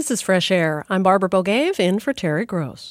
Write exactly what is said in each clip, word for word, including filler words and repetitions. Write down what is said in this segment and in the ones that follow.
This is Fresh Air. I'm Barbara Bogave, in for Terry Gross.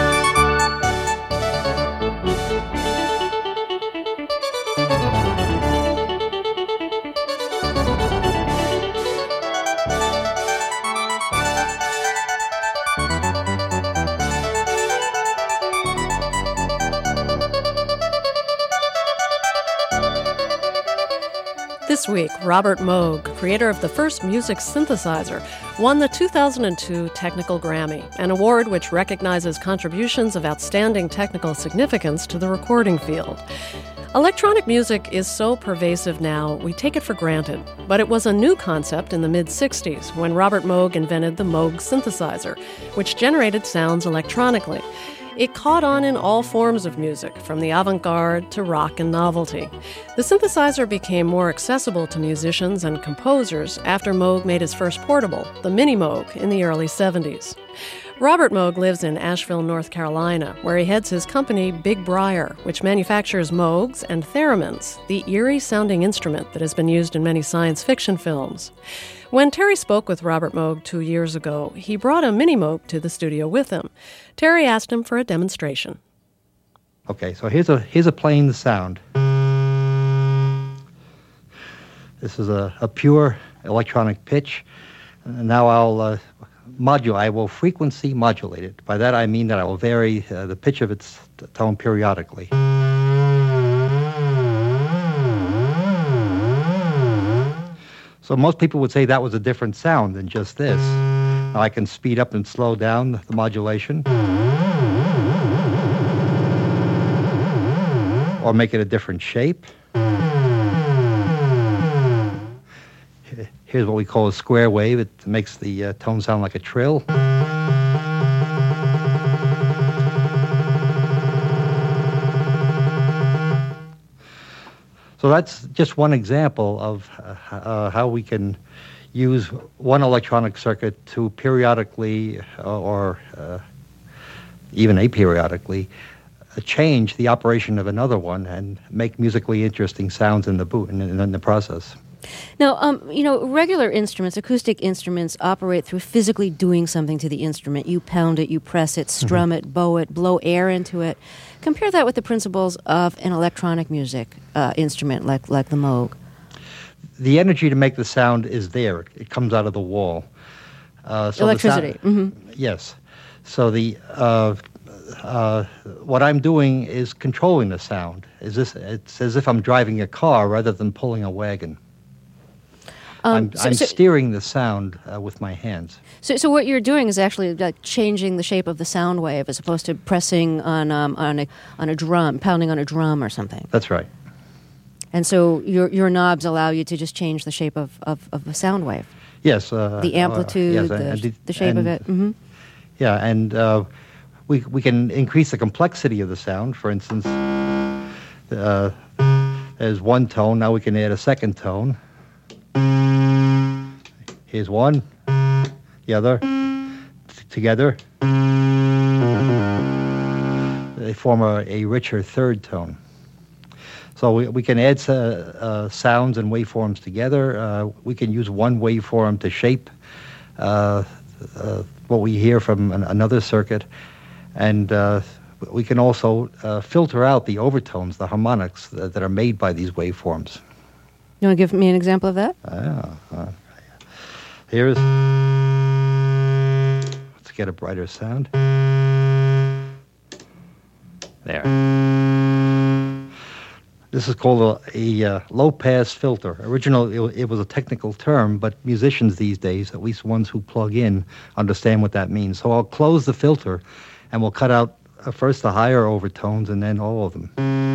This week, Robert Moog, creator of the first music synthesizer, won the two thousand two Technical Grammy, an award which recognizes contributions of outstanding technical significance to the recording field. Electronic music is so pervasive now, we take it for granted. But it was a new concept in the mid-sixties when Robert Moog invented the Moog synthesizer, which generated sounds electronically. It caught on in all forms of music, from the avant-garde to rock and novelty. The synthesizer became more accessible to musicians and composers after Moog made his first portable, the Mini Moog, in the early seventies. Robert Moog lives in Asheville, North Carolina, where he heads his company Big Briar, which manufactures Moogs and Theremins, the eerie-sounding instrument that has been used in many science fiction films. When Terry spoke with Robert Moog two years ago, he brought a Mini Moog to the studio with him. Terry asked him for a demonstration. Okay, so here's a here's a playing sound. This is a, a pure electronic pitch. And now I'll uh, modulate. I will frequency modulate it. By that I mean that I will vary uh, the pitch of its tone periodically. So most people would say that was a different sound than just this. Now I can speed up and slow down the modulation, or make it a different shape. Here's what we call a square wave. It makes the uh, tone sound like a trill. So that's just one example of uh, uh, how we can use one electronic circuit to periodically uh, or uh, even aperiodically uh, change the operation of another one and make musically interesting sounds in the boot in, in the process. Now, um, you know, regular instruments, acoustic instruments, operate through physically doing something to the instrument. You pound it, you press it, strum mm-hmm. it, bow it, blow air into it. Compare that with the principles of an electronic music uh, instrument like, like the Moog. The energy to make the sound is there. It comes out of the wall. Uh, so Electricity. The sound, mm-hmm. Yes. So the uh, uh, what I'm doing is controlling the sound. Is this? It's as if I'm driving a car rather than pulling a wagon. Um, I'm, so, I'm so, steering the sound uh, with my hands. So, so what you're doing is actually like changing the shape of the sound wave, as opposed to pressing on um, on a on a drum, pounding on a drum or something. That's right. And so your your knobs allow you to just change the shape of, of, of a sound wave. Yes. Uh, the amplitude, uh, yes, the, and, the shape and, of it. Mm-hmm. Yeah, and uh, we we can increase the complexity of the sound. For instance, uh, there's one tone. Now we can add a second tone. Here's one, the other, t- together. They form a, a richer third tone. So we, we can add uh, uh, sounds and waveforms together. Uh, we can use one waveform to shape uh, uh, what we hear from an, another circuit. And uh, we can also uh, filter out the overtones, the harmonics that, that are made by these waveforms. You want to give me an example of that? Yeah. Uh, here's... Let's get a brighter sound. There. This is called a, a uh, low-pass filter. Originally, it, it was a technical term, but musicians these days, at least ones who plug in, understand what that means. So I'll close the filter, and we'll cut out uh, first the higher overtones, and then all of them.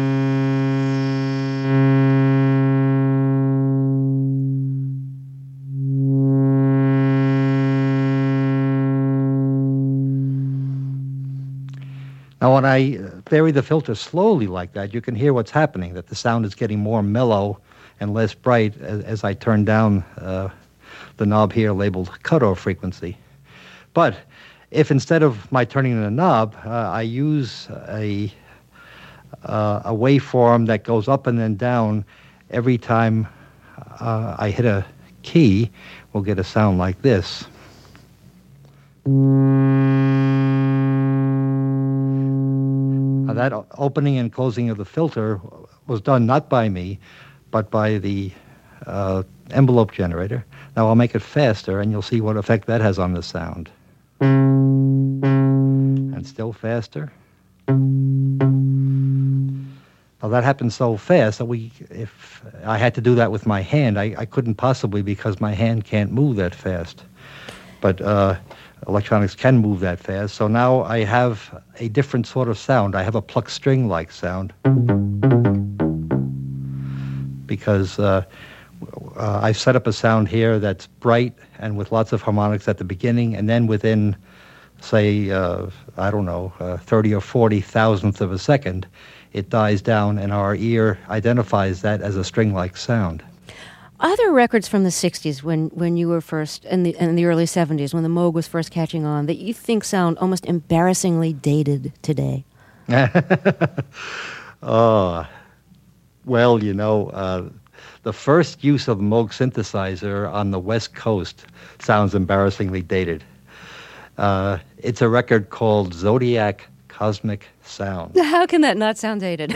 Now, when I vary the filter slowly like that, you can hear what's happening, that the sound is getting more mellow and less bright as, as I turn down uh, the knob here labeled cutoff frequency. But if instead of my turning the knob, uh, I use a, uh, a waveform that goes up and then down every time uh, I hit a key, we'll get a sound like this. Now that o- opening and closing of the filter was done not by me, but by the uh, envelope generator. Now I'll make it faster, and you'll see what effect that has on the sound. And still faster. Now that happened so fast that we, if I had to do that with my hand, I, I couldn't possibly, because my hand can't move that fast. But uh, electronics can move that fast. So now I have a different sort of sound. I have a plucked string-like sound. Because uh, uh, I've set up a sound here that's bright and with lots of harmonics at the beginning, and then within, say, uh, I don't know, uh, thirty or forty thousandths of a second, it dies down, and our ear identifies that as a string-like sound. Other records from the sixties, when, when you were first, in the, in the early seventies, when the Moog was first catching on, that you think sound almost embarrassingly dated today? Oh, well, you know, uh, the first use of the Moog synthesizer on the West Coast sounds embarrassingly dated. Uh, it's a record called Zodiac Cosmic Sound. How can that not sound dated?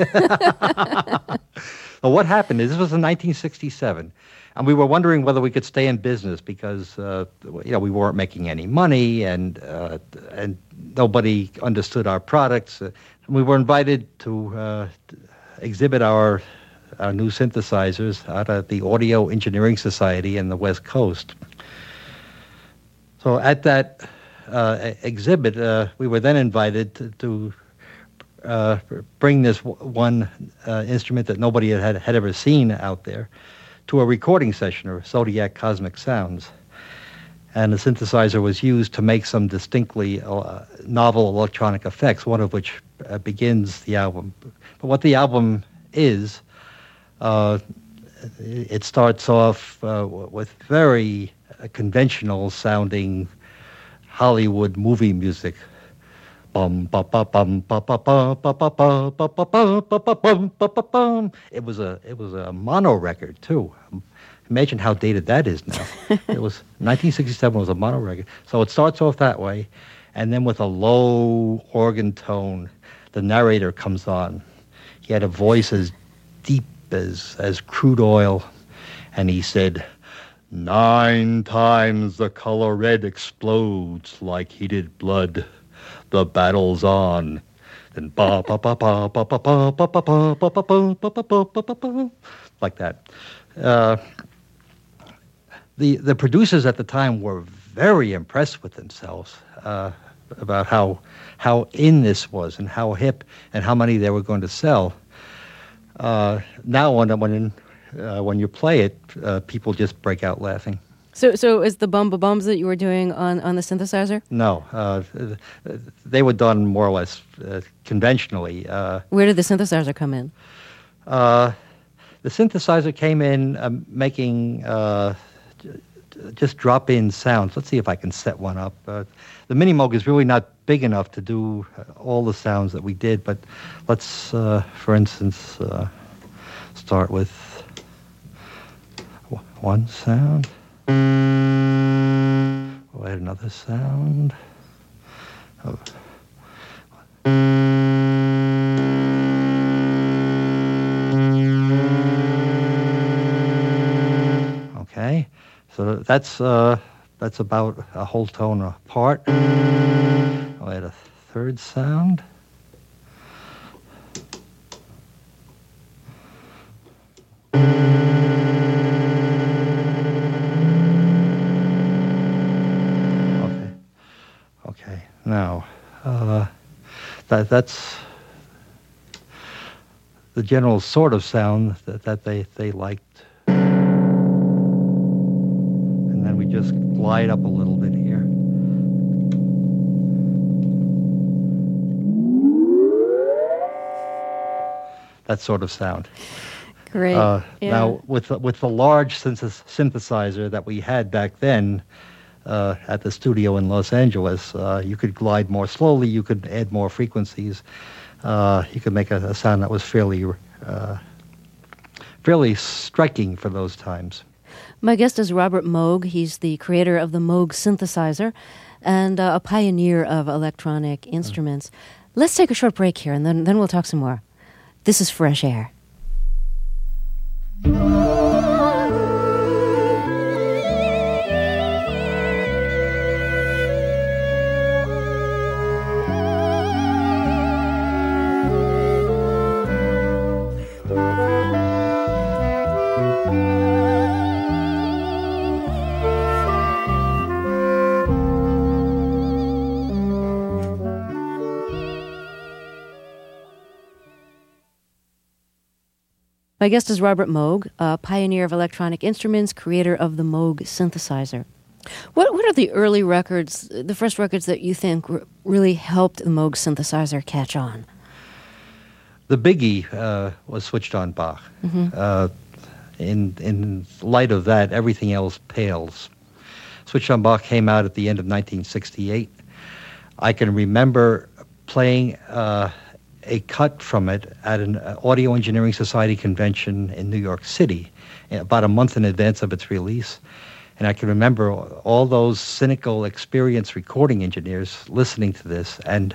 Well, what happened is this was in nineteen sixty-seven, and we were wondering whether we could stay in business because uh, you know we weren't making any money, and uh, and nobody understood our products. Uh, we were invited to uh, exhibit our our new synthesizers out at the Audio Engineering Society in the West Coast. So at that uh, exhibit, uh, we were then invited to. to Uh, bring this w- one uh, instrument that nobody had, had ever seen out there to a recording session, or Zodiac Cosmic Sounds. And the synthesizer was used to make some distinctly uh, novel electronic effects, one of which uh, begins the album. But what the album is, uh, it starts off uh, with very uh, conventional sounding Hollywood movie music. Bum, ba, ba, bum, ba, ba, ba, ba, ba, ba, ba, ba, ba, ba, ba, bum, ba, ba, bum. It was a it was a mono record too. Imagine how dated that is now. It was nineteen sixty-seven was a mono record. So it starts off that way, and then with a low organ tone, the narrator comes on. He had a voice as deep as as crude oil, and he said, "Nine times the color red explodes like heated blood. The battle's on." And ba ba ba ba ba ba ba ba ba ba ba ba ba ba ba ba ba, like that. Uh, the the producers at the time were very impressed with themselves uh, about how how in this was and how hip and how many they were going to sell. Uh, now when when uh, when you play it, uh, people just break out laughing. So, so is the bum ba bums that you were doing on, on the synthesizer? No, uh, they were done more or less uh, conventionally. Uh, Where did the synthesizer come in? uh, the synthesizer came in uh, making uh, j- just drop-in sounds. Let's see if I can set one up. Uh, the Mini Moog is really not big enough to do all the sounds that we did, but let's, uh, for instance, uh, start with w- one sound. We'll add another sound. Oh. Okay, so that's uh, that's about a whole tone apart. I'll add a third sound. Now, uh, that that's the general sort of sound that, that they, they liked. And then we just glide up a little bit here. That sort of sound. Great. Uh, yeah. Now, with, the- with the large synth- synthesizer that we had back then, Uh, at the studio in Los Angeles, uh, you could glide more slowly, you could add more frequencies, uh, you could make a, a sound that was fairly uh, fairly striking for those times. My guest is Robert Moog. He's the creator of the Moog synthesizer and uh, a pioneer of electronic instruments. Mm. Let's take a short break here, and then, then we'll talk some more. This is Fresh Air. My guest is Robert Moog, a pioneer of electronic instruments, creator of the Moog synthesizer. What what are the early records, the first records that you think r- really helped the Moog synthesizer catch on? The biggie uh, was Switched On Bach. Mm-hmm. Uh, in in light of that, everything else pales. Switched On Bach came out at the end of nineteen sixty-eight. I can remember playing Uh, a cut from it at an Audio Engineering Society convention in New York City, about a month in advance of its release. And I can remember all those cynical, experienced recording engineers listening to this and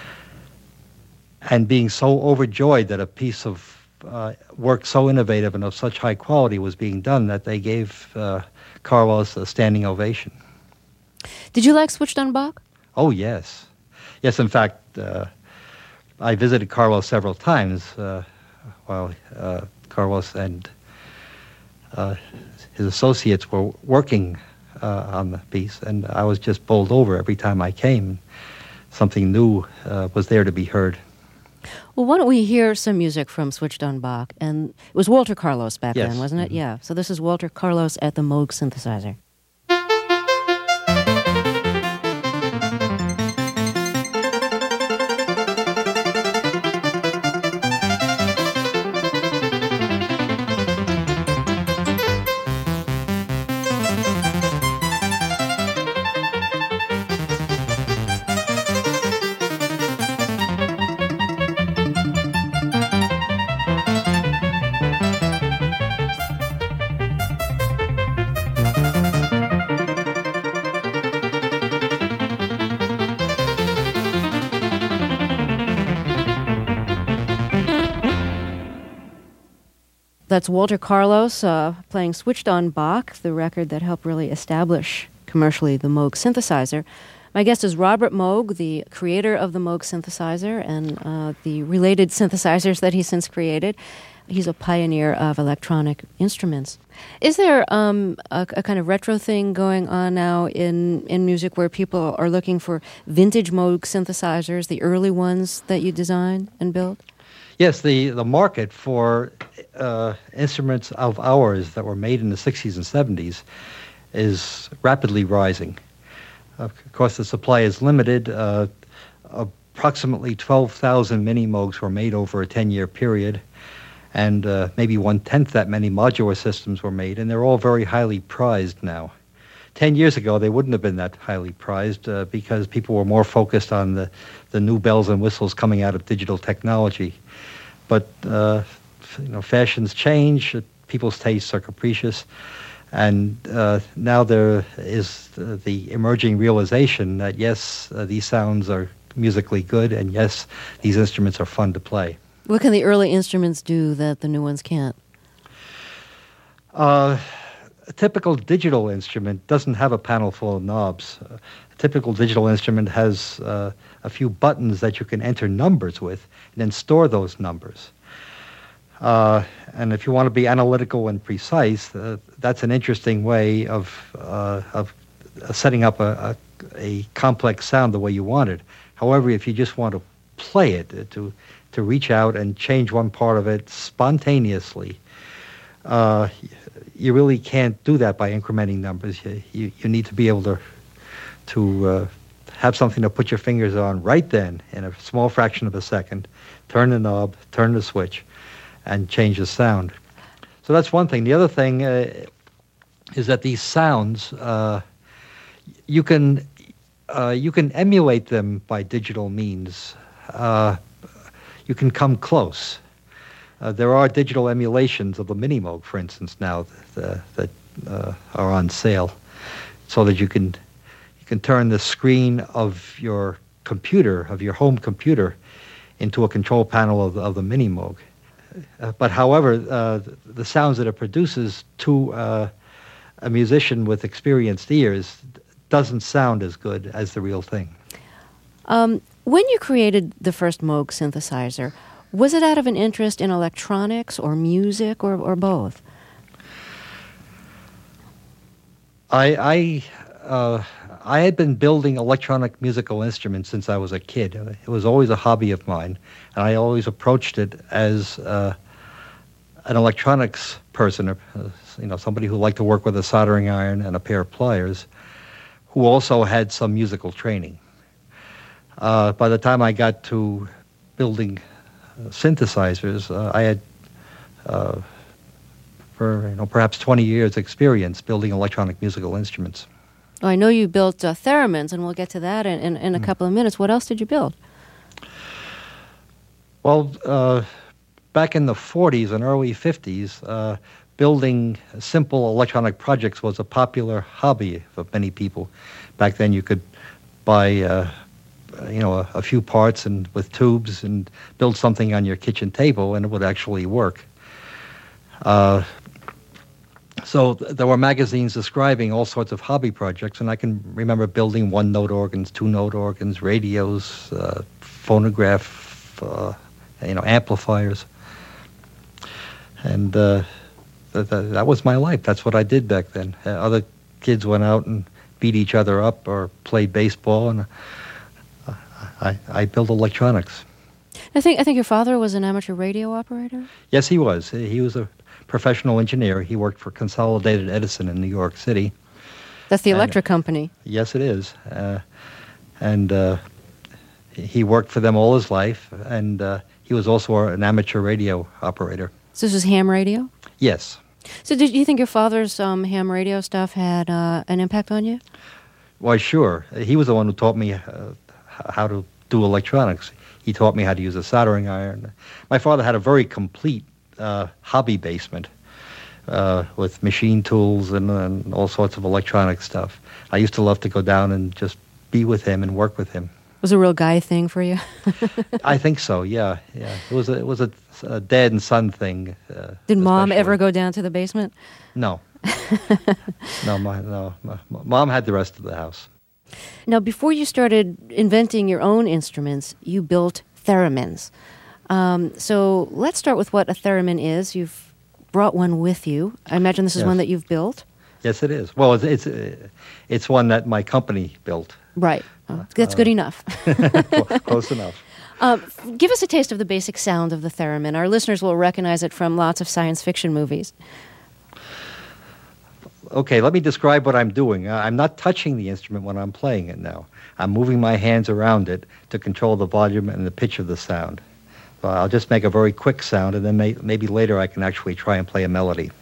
and being so overjoyed that a piece of uh, work so innovative and of such high quality was being done that they gave uh, Carlos a standing ovation. Did you like Switched On Bach? Oh, yes. Yes, in fact, uh, I visited Carlos several times uh, while uh, Carlos and uh, his associates were working uh, on the piece, and I was just bowled over every time I came. Something new uh, was there to be heard. Well, why don't we hear some music from Switched On Bach? And it was Walter Carlos back yes. then, wasn't it? Mm-hmm. Yeah. So this is Walter Carlos at the Moog synthesizer. That's Walter Carlos uh, playing Switched On Bach, the record that helped really establish commercially the Moog synthesizer. My guest is Robert Moog, the creator of the Moog synthesizer and uh, the related synthesizers that he since created. He's a pioneer of electronic instruments. Is there um, a, a kind of retro thing going on now in, in music where people are looking for vintage Moog synthesizers, the early ones that you designed and built? Yes, the, the market for uh, instruments of ours that were made in the sixties and seventies is rapidly rising. Uh, of course, the supply is limited. Uh, approximately twelve thousand mini Moogs were made over a ten-year period, and uh, maybe one-tenth that many modular systems were made, and they're all very highly prized now. Ten years ago, they wouldn't have been that highly prized uh, because people were more focused on the, the new bells and whistles coming out of digital technology. But uh, you know, fashions change, uh, people's tastes are capricious, and uh, now there is uh, the emerging realization that yes, uh, these sounds are musically good, and yes, these instruments are fun to play. What can the early instruments do that the new ones can't? Uh, a typical digital instrument doesn't have a panel full of knobs. Uh, a typical digital instrument has uh, a few buttons that you can enter numbers with and then store those numbers. Uh, and if you want to be analytical and precise, uh, that's an interesting way of uh, of uh, setting up a, a, a complex sound the way you want it. However, if you just want to play it, uh, to to reach out and change one part of it spontaneously, uh, you really can't do that by incrementing numbers. You, you, you need to be able to to uh, have something to put your fingers on right then in a small fraction of a second, turn the knob, turn the switch, and change the sound. So that's one thing. The other thing uh, is that these sounds, uh, you can uh, you can emulate them by digital means. Uh, you can come close. Uh, there are digital emulations of the Mini Moog, for instance, now that, uh, that uh, are on sale, so that you can you can turn the screen of your computer, of your home computer, into a control panel of, of the Mini Moog. Uh, but however, uh, the sounds that it produces to uh, a musician with experienced ears doesn't sound as good as the real thing. Um, when you created the first Moog synthesizer, was it out of an interest in electronics or music or, or both? I I, uh, I had been building electronic musical instruments since I was a kid. It was always a hobby of mine, and I always approached it as uh, an electronics person, uh, you know, somebody who liked to work with a soldering iron and a pair of pliers, who also had some musical training. Uh, by the time I got to building uh, synthesizers, uh, I had, uh, for you know, perhaps twenty years experience building electronic musical instruments. Oh, I know you built uh, theremins, and we'll get to that in, in, in a mm. couple of minutes. What else did you build? Well, uh, back in the forties and early fifties, uh, building simple electronic projects was a popular hobby for many people. Back then you could buy uh, you know, a, a few parts and with tubes and build something on your kitchen table, and it would actually work. Uh, so th- there were magazines describing all sorts of hobby projects, and I can remember building one-note organs, two-note organs, radios, uh, phonograph, uh, you know, amplifiers. And uh, th- th- that was my life. That's what I did back then. Uh, other kids went out and beat each other up or played baseball, and I, I built electronics. I think I think your father was an amateur radio operator? Yes, he was. He was a professional engineer. He worked for Consolidated Edison in New York City. That's the and, electric company. Yes, it is. Uh, and uh, he worked for them all his life, and uh, he was also an amateur radio operator. So this was ham radio? Yes. So did you think your father's um, ham radio stuff had uh, an impact on you? Why, sure. He was the one who taught me uh, how to do electronics. He taught me how to use a soldering iron. My father had a very complete uh, hobby basement uh, with machine tools and, and all sorts of electronic stuff. I used to love to go down and just be with him and work with him. It was a real guy thing for you? I think so, yeah. yeah. It was a, it was a, a dad and son thing. Uh, Did Mom especially. ever go down to the basement? No. no, my, no. My, Mom had the rest of the house. Now, before you started inventing your own instruments, you built theremins. Um, so let's start with what a theremin is. You've brought one with you. I imagine this is yes. one that you've built. Yes, it is. Well, it's it's, uh, it's one that my company built. Right. Oh, that's uh, good enough. Close enough. Um, give us a taste of the basic sound of the theremin. Our listeners will recognize it from lots of science fiction movies. Okay, let me describe what I'm doing. Uh, I'm not touching the instrument when I'm playing it now. I'm moving my hands around it to control the volume and the pitch of the sound. So I'll just make a very quick sound, and then may- maybe later I can actually try and play a melody.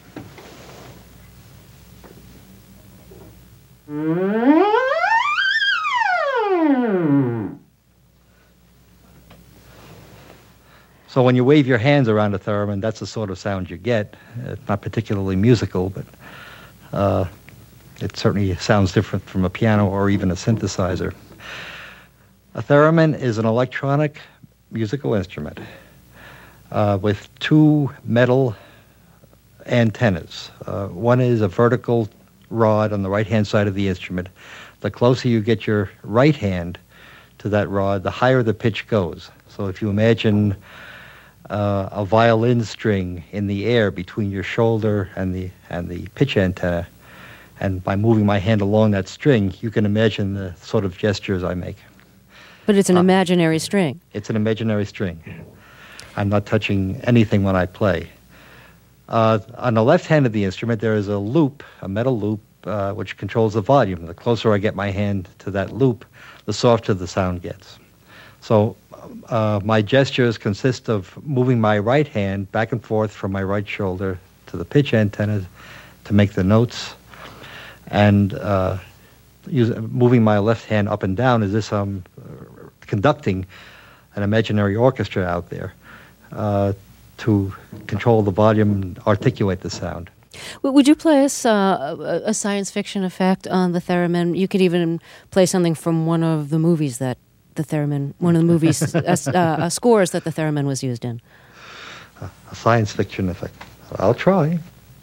So when you wave your hands around a theremin, that's the sort of sound you get. It's not particularly musical, but Uh, it certainly sounds different from a piano or even a synthesizer. A theremin is an electronic musical instrument uh, with two metal antennas. Uh, one is a vertical rod on the right-hand side of the instrument. The closer you get your right hand to that rod, the higher the pitch goes. So if you imagine Uh, a violin string in the air between your shoulder and the and the pitch antenna, and by moving my hand along that string, you can imagine the sort of gestures I make. But it's an uh, imaginary string. It's an imaginary string. I'm not touching anything when I play. Uh, on the left hand of the instrument, there is a loop, a metal loop, uh, which controls the volume. The closer I get my hand to that loop, the softer the sound gets. So uh, my gestures consist of moving my right hand back and forth from my right shoulder to the pitch antenna to make the notes, and uh, use, moving my left hand up and down as if I'm uh, conducting an imaginary orchestra out there uh, to control the volume and articulate the sound. W- Would you play us uh, a a science fiction effect on the theremin? You could even play something from one of the movies that the theremin, one of the movies uh, uh, scores that the theremin was used in. A science fiction effect. I'll try.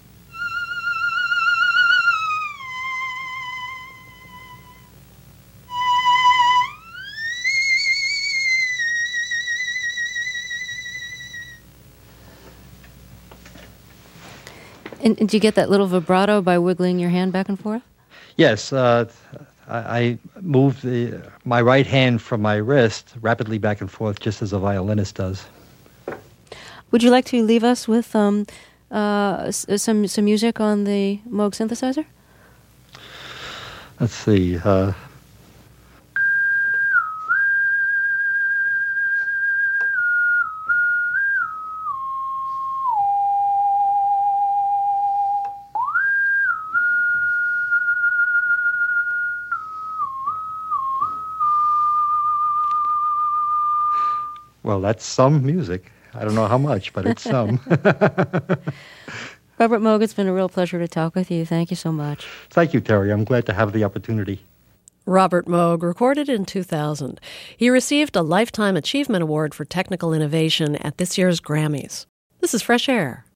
And, and do you get that little vibrato by wiggling your hand back and forth? Yes, uh, I, I move the, my right hand from my wrist rapidly back and forth, just as a violinist does. Would you like to leave us with um, uh, s- some some music on the Moog synthesizer? Let's see. Uh, well, that's some music. I don't know how much, but it's some. Robert Moog, it's been a real pleasure to talk with you. Thank you so much. Thank you, Terry. I'm glad to have the opportunity. Robert Moog recorded in two thousand. He received a Lifetime Achievement Award for Technical Innovation at this year's Grammys. This is Fresh Air.